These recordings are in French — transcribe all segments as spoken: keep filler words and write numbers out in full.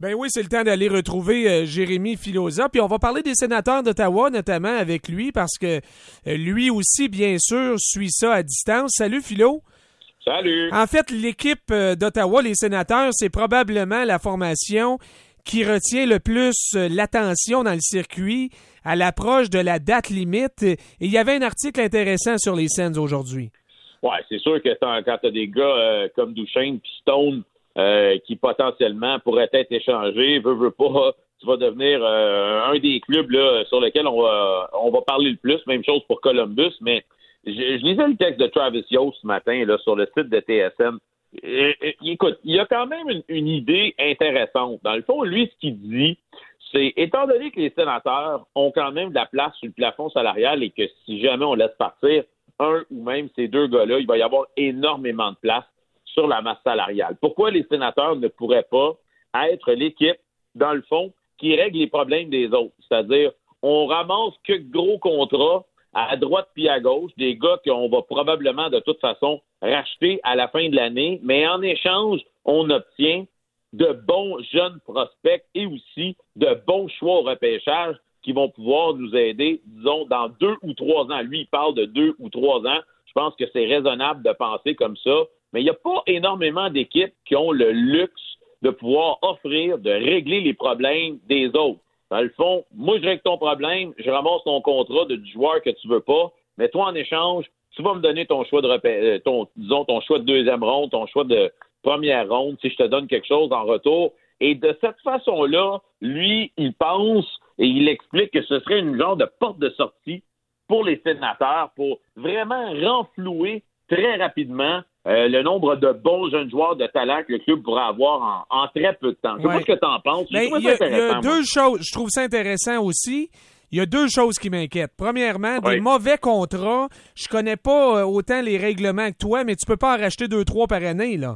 Ben oui, c'est le temps d'aller retrouver euh, Jérémy Filosa. Puis on va parler des sénateurs d'Ottawa, notamment avec lui, parce que euh, lui aussi, bien sûr, suit ça à distance. Salut, Philo. Salut. En fait, l'équipe euh, d'Ottawa, les sénateurs, c'est probablement la formation qui retient le plus euh, l'attention dans le circuit à l'approche de la date limite. Et il y avait un article intéressant sur les Sens aujourd'hui. Ouais, c'est sûr que quand tu as des gars euh, comme Duchesne puis Stone euh, qui potentiellement pourraient être échangés, veut, veut pas, tu vas devenir euh, un des clubs là, sur lesquels on va on va parler le plus. Même chose pour Columbus, mais je, je lisais le texte de Travis Yost ce matin là, sur le site de T S N. Et, et, écoute, il y a quand même une, une idée intéressante. Dans le fond, lui, ce qu'il dit, c'est, étant donné que les sénateurs ont quand même de la place sur le plafond salarial et que si jamais on laisse partir un ou même ces deux gars-là, il va y avoir énormément de place sur la masse salariale. Pourquoi les sénateurs ne pourraient pas être l'équipe, dans le fond, qui règle les problèmes des autres? C'est-à-dire, on ramasse que gros contrats à droite puis à gauche, des gars qu'on va probablement de toute façon racheter à la fin de l'année, mais en échange, on obtient de bons jeunes prospects et aussi de bons choix au repêchage qui vont pouvoir nous aider, disons, dans deux ou trois ans. Lui, il parle de deux ou trois ans. Je pense que c'est raisonnable de penser comme ça, mais il n'y a pas énormément d'équipes qui ont le luxe de pouvoir offrir, de régler les problèmes des autres. Dans le fond, moi, je règle ton problème, je ramasse ton contrat de, du joueur que tu veux pas, mais toi, en échange, tu vas me donner ton choix de repê- ton, disons, ton choix de deuxième ronde, ton choix de première ronde, si je te donne quelque chose en retour. Et de cette façon-là, lui, il pense et il explique que ce serait une genre de porte de sortie pour les sénateurs pour vraiment renflouer très rapidement Euh, le nombre de bons jeunes joueurs de talent que le club pourrait avoir en, en très peu de temps. Je sais Ouais. pas ce que tu en penses. Mais Je il y a, ça il y a intéressant, deux moi. choses, je trouve ça intéressant aussi. Il y a deux choses qui m'inquiètent. Premièrement, des Oui. mauvais contrats. Je connais pas euh, autant les règlements que toi, mais tu peux pas en racheter deux, trois par année, là.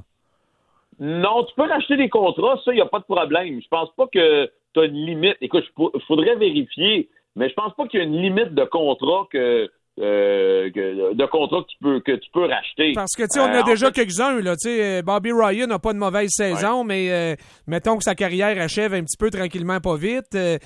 Non, tu peux racheter des contrats, ça, il n'y a pas de problème. Je pense pas que tu as une limite. Écoute, il faudrait vérifier, mais je pense pas qu'il y a une limite de contrat que... Euh, que, de contrats que tu peux que tu peux racheter. Parce que tu sais, on a Euh, déjà en fait, quelques-uns là. Tu sais, Bobby Ryan n'a pas de mauvaise saison, mais euh, mettons que sa carrière achève un petit peu tranquillement, pas vite. Euh,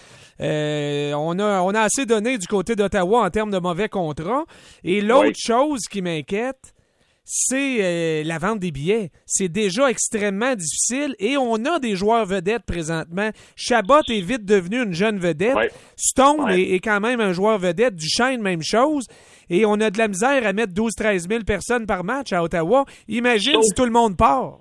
euh, on a on a assez donné du côté d'Ottawa en termes de mauvais contrats. Et l'autre Oui. chose qui m'inquiète, c'est euh, la vente des billets. C'est déjà extrêmement difficile et on a des joueurs vedettes présentement. Chabot est vite devenu une jeune vedette. Oui. Stone Ouais. est, est quand même un joueur vedette. Duchesne, même chose. Et on a de la misère à mettre douze à treize mille personnes par match à Ottawa. Imagine Sauf- si tout le monde part.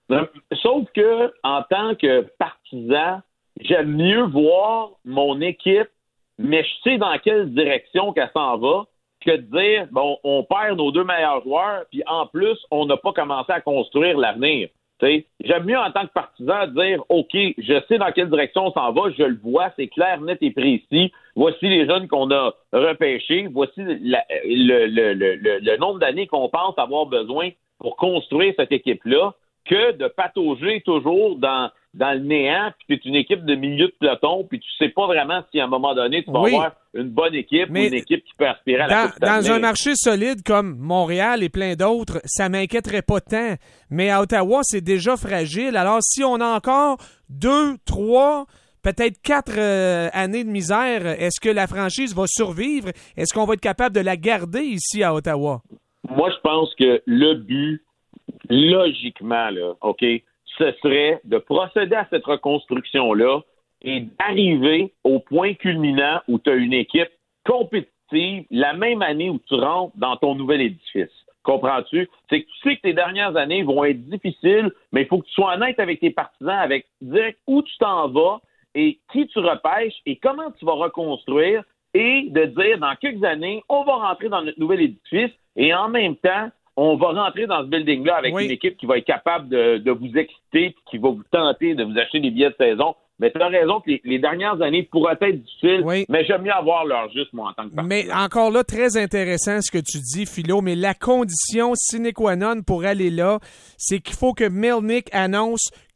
Sauf que, en tant que partisan, j'aime mieux voir mon équipe, mais je sais dans quelle direction qu'elle s'en va, que de dire, bon, on perd nos deux meilleurs joueurs, puis en plus, on n'a pas commencé à construire l'avenir. T'sais, j'aime mieux en tant que partisan dire, OK, je sais dans quelle direction on s'en va, je le vois, c'est clair, net et précis. Voici les jeunes qu'on a repêchés, voici la- le, le, le, le, le nombre d'années qu'on pense avoir besoin pour construire cette équipe-là, que de patauger toujours dans, dans le néant, puis tu es une équipe de milieu de peloton, puis tu sais pas vraiment si à un moment donné, tu vas Oui. avoir une bonne équipe Mais ou une équipe qui peut aspirer à la Dans, Coupe dans d'avenir. un marché solide comme Montréal et plein d'autres, ça m'inquiéterait pas tant. Mais à Ottawa, c'est déjà fragile. Alors, si on a encore deux, trois, peut-être quatre euh, années de misère, est-ce que la franchise va survivre? Est-ce qu'on va être capable de la garder ici à Ottawa? Moi, je pense que le but, logiquement, là, OK, ce serait de procéder à cette reconstruction-là et d'arriver au point culminant où tu as une équipe compétitive la même année où tu rentres dans ton nouvel édifice. Comprends-tu? C'est que tu sais que tes dernières années vont être difficiles, mais il faut que tu sois honnête avec tes partisans, avec dire où tu t'en vas et qui tu repêches et comment tu vas reconstruire et de dire dans quelques années, on va rentrer dans notre nouvel édifice et en même temps, on va rentrer dans ce building-là avec Oui. une équipe qui va être capable de, de vous exciter, qui va vous tenter de vous acheter des billets de saison. Mais tu as raison que les, les dernières années pourraient être difficiles, Oui. mais j'aime mieux avoir leur juste, moi, en tant que partisan. Mais encore là, très intéressant ce que tu dis, Philo, mais la condition sine qua non pour aller là, c'est qu'il faut que Melnick annonce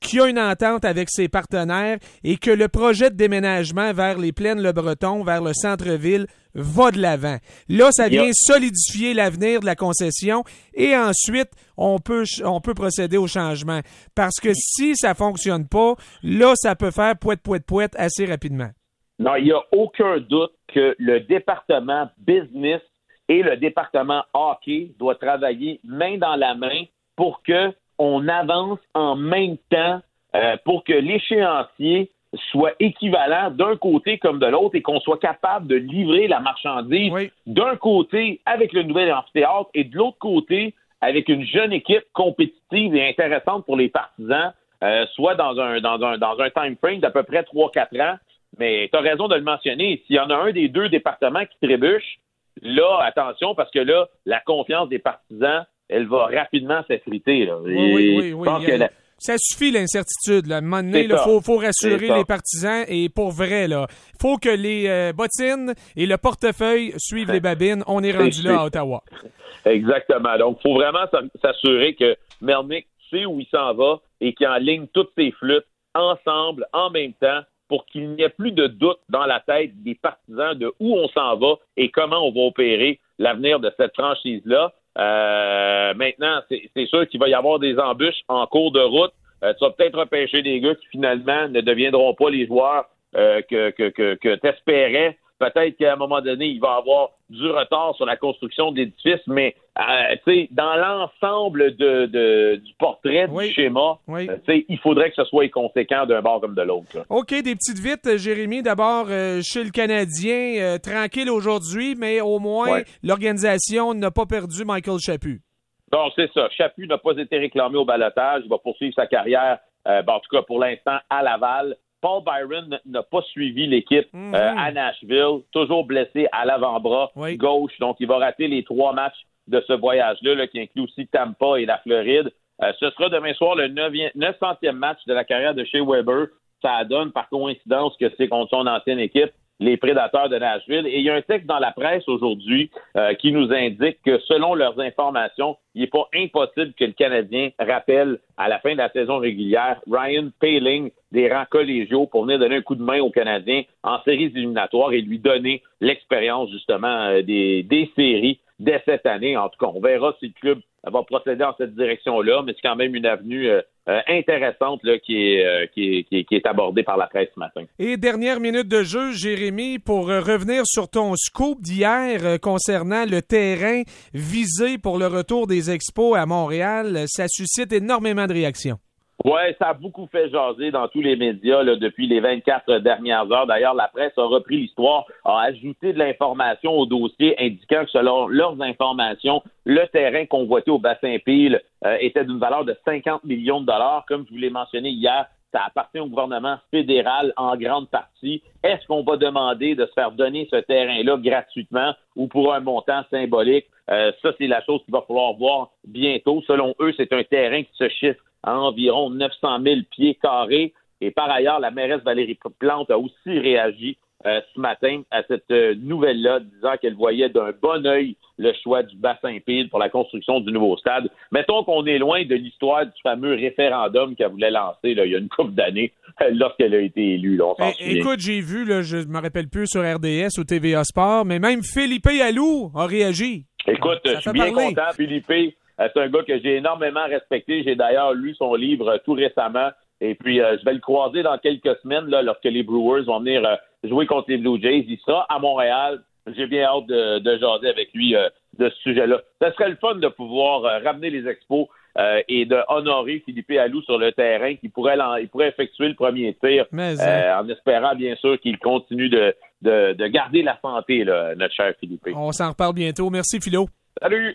qu'il y a une entente avec ses partenaires et que le projet de déménagement vers les plaines Le Breton, vers le centre-ville, va de l'avant. Là, ça vient solidifier l'avenir de la concession et ensuite, on peut, on peut procéder au changement. Parce que si ça fonctionne pas, là, ça peut faire pouette, pouette, pouette assez rapidement. Non, il n'y a aucun doute que le département business et le département hockey doivent travailler main dans la main pour qu'on avance en même temps, euh, pour que l'échéancier soit équivalent d'un côté comme de l'autre et qu'on soit capable de livrer la marchandise oui. d'un côté avec le nouvel amphithéâtre et de l'autre côté avec une jeune équipe compétitive et intéressante pour les partisans, euh, soit dans un dans un dans un time frame d'à peu près trois à quatre ans. Mais tu as raison de le mentionner, s'il y en a un des deux départements qui trébuche, là, attention, parce que là, la confiance des partisans, elle va rapidement s'effriter. Là. Oui, oui, oui. oui. Il y a... la... Ça suffit l'incertitude. Là. À un moment donné, il faut, faut rassurer les partisans et pour vrai, là, faut que les euh, bottines et le portefeuille suivent les babines. On est rendu là à Ottawa. Exactement. Donc, il faut vraiment s'assurer que Melnyk sait où il s'en va et qu'il enligne toutes ses flûtes ensemble, en même temps, pour qu'il n'y ait plus de doute dans la tête des partisans de où on s'en va et comment on va opérer l'avenir de cette franchise-là. Euh, maintenant, c'est, c'est sûr qu'il va y avoir des embûches en cours de route. Euh, tu vas peut-être repêcher des gars qui finalement ne deviendront pas les joueurs euh, que, que, que, que tu espérais. Peut-être qu'à un moment donné, il va y avoir du retard sur la construction de l'édifice, mais euh, tu sais, dans l'ensemble de, de, du portrait, oui. du schéma, oui. euh, tu sais, il faudrait que ce soit conséquent d'un bord comme de l'autre. Là. OK, des petites vites, Jérémy. D'abord, euh, chez le Canadien, euh, tranquille aujourd'hui, mais au moins, ouais. l'organisation n'a pas perdu Michael Chaput. Non, c'est ça. Chaput n'a pas été réclamé au ballottage. Il va poursuivre sa carrière, euh, ben, en tout cas pour l'instant, à Laval. Paul Byron n'a pas suivi l'équipe mm-hmm. euh, à Nashville, toujours blessé à l'avant-bras oui. gauche, donc il va rater les trois matchs de ce voyage-là, là, qui inclut aussi Tampa et la Floride. Euh, ce sera demain soir le neuf centième match de la carrière de Shea Weber. Ça donne par coïncidence que c'est contre son ancienne équipe, les Prédateurs de Nashville. Et il y a un texte dans la presse aujourd'hui euh, qui nous indique que selon leurs informations, il n'est pas impossible que le Canadien rappelle à la fin de la saison régulière Ryan Poehling des rangs collégiaux pour venir donner un coup de main aux Canadiens en séries éliminatoires et lui donner l'expérience justement euh, des, des séries dès cette année. En tout cas, on verra si le club va procéder en cette direction-là, mais c'est quand même une avenue euh, euh, intéressante là, qui, est, euh, qui, est, qui, est, qui est abordée par la presse ce matin. Et dernière minute de jeu, Jérémy, pour euh, revenir sur ton scoop d'hier euh, concernant le terrain visé pour le retour des Expos à Montréal, ça suscite énormément de réactions. Oui, ça a beaucoup fait jaser dans tous les médias là, depuis les vingt-quatre dernières heures. D'ailleurs, la presse a repris l'histoire, a ajouté de l'information au dossier indiquant que selon leurs informations, le terrain convoité au bassin Peel euh, était d'une valeur de cinquante millions de dollars. Comme je vous l'ai mentionné hier, ça appartient au gouvernement fédéral en grande partie. Est-ce qu'on va demander de se faire donner ce terrain-là gratuitement ou pour un montant symbolique? Euh, ça, c'est la chose qu'il va falloir voir bientôt. Selon eux, c'est un terrain qui se chiffre à environ neuf cent mille pieds carrés. Et par ailleurs, la mairesse Valérie Plante a aussi réagi euh, ce matin à cette euh, nouvelle-là, disant qu'elle voyait d'un bon œil le choix du bassin Peel pour la construction du nouveau stade. Mettons qu'on est loin de l'histoire du fameux référendum qu'elle voulait lancer là, il y a une couple d'années lorsqu'elle a été élue. Là, on s'en eh, écoute, j'ai vu, là, je ne me rappelle plus sur R D S ou T V A Sport, mais même Philippe Alou a réagi. Écoute, je suis bien parler. content, Philippe. C'est un gars que j'ai énormément respecté. J'ai d'ailleurs lu son livre euh, tout récemment. Et puis, euh, je vais le croiser dans quelques semaines là, lorsque les Brewers vont venir euh, jouer contre les Blue Jays. Il sera à Montréal. J'ai bien hâte de, de jaser avec lui euh, de ce sujet-là. Ça serait le fun de pouvoir euh, ramener les Expos euh, et de honorer Philippe Alou sur le terrain, qui pourrait, il pourrait effectuer le premier tir euh, en espérant, bien sûr, qu'il continue de, de, de garder la santé, là, notre cher Philippe. On s'en reparle bientôt. Merci, Philo. Salut!